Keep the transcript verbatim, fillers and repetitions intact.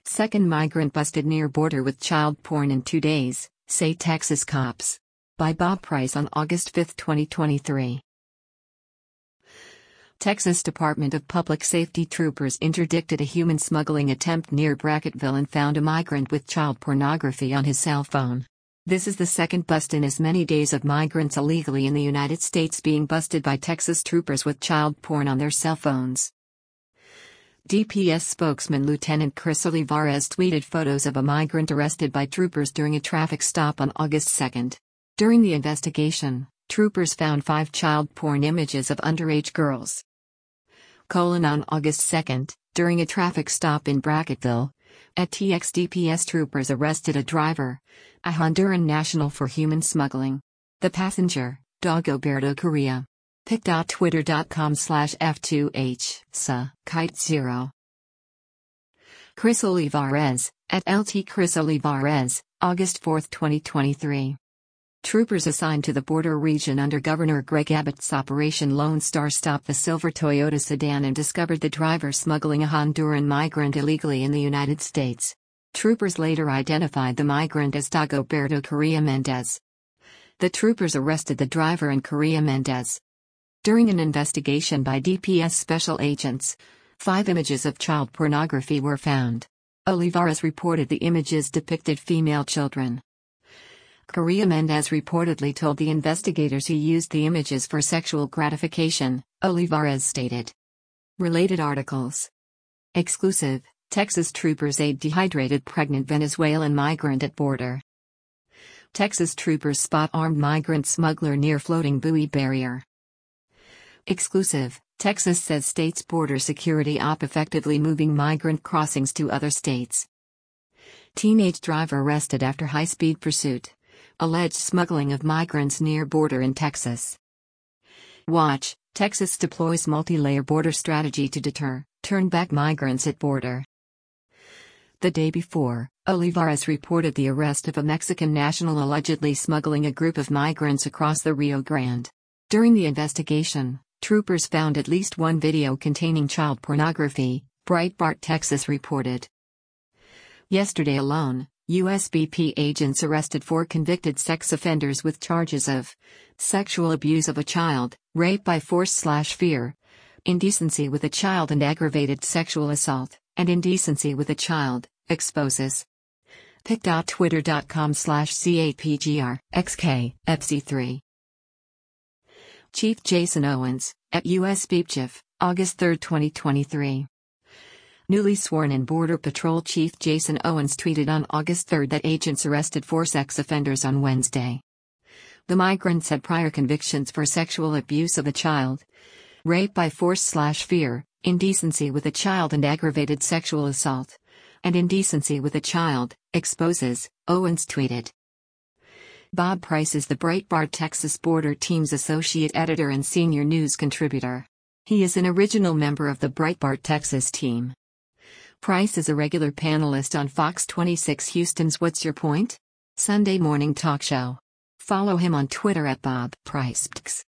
Second migrant busted near border with child porn in two days, say Texas cops. By Bob Price on August fifth, twenty twenty-three. Texas Department of Public Safety troopers interdicted a human smuggling attempt near Brackettville and found a migrant with child pornography on his cell phone. This is the second bust in as many days of migrants illegally in the United States being busted by Texas troopers with child porn on their cell phones. D P S spokesman Lieutenant Chris Olivares tweeted photos of a migrant arrested by troopers during a traffic stop on August second. During the investigation, troopers found five child porn images of underage girls. Colon on August second, during a traffic stop in Brackettville, at T X D P S troopers arrested a driver, a Honduran national for human smuggling. The passenger, Dagoberto Correa. pic.twitter.com slash F2H, sa, kite zero. Chris Olivares, at L T Chris Olivares, August fourth, twenty twenty-three. Troopers assigned to the border region under Governor Greg Abbott's Operation Lone Star stopped the silver Toyota sedan and discovered the driver smuggling a Honduran migrant illegally in the United States. Troopers later identified the migrant as Dagoberto Correa Mendez. The troopers arrested the driver and Correa Mendez. During an investigation by D P S special agents, five images of child pornography were found. Olivares reported the images depicted female children. Correa Mendez reportedly told the investigators he used the images for sexual gratification, Olivares stated. Related articles. Exclusive, Texas troopers aid dehydrated pregnant Venezuelan migrant at border. Texas troopers spot armed migrant smuggler near floating buoy barrier. Exclusive, Texas says state's border security op effectively moving migrant crossings to other states. Teenage driver arrested after high-speed pursuit. Alleged smuggling of migrants near border in Texas. Watch, Texas deploys multi-layer border strategy to deter, turn back migrants at border. The day before, Olivares reported the arrest of a Mexican national allegedly smuggling a group of migrants across the Rio Grande. During the investigation, troopers found at least one video containing child pornography, Breitbart Texas reported. Yesterday alone, U S B P agents arrested four convicted sex offenders with charges of sexual abuse of a child, rape by force slash fear, indecency with a child and aggravated sexual assault, and indecency with a child, exposes. pic.twitter.com slash CAPGR, XK, F C three. Chief Jason Owens, at U S B P Chief, August third, twenty twenty-three. Newly sworn-in Border Patrol Chief Jason Owens tweeted on August third that agents arrested four sex offenders on Wednesday. The migrants had prior convictions for sexual abuse of a child, rape by force slash fear, indecency with a child and aggravated sexual assault, and indecency with a child, exposes, Owens tweeted. Bob Price is the Breitbart Texas Border Team's associate editor and senior news contributor. He is an original member of the Breitbart Texas team. Price is a regular panelist on Fox twenty-six Houston's What's Your Point? Sunday morning talk show. Follow him on Twitter at Bob Price.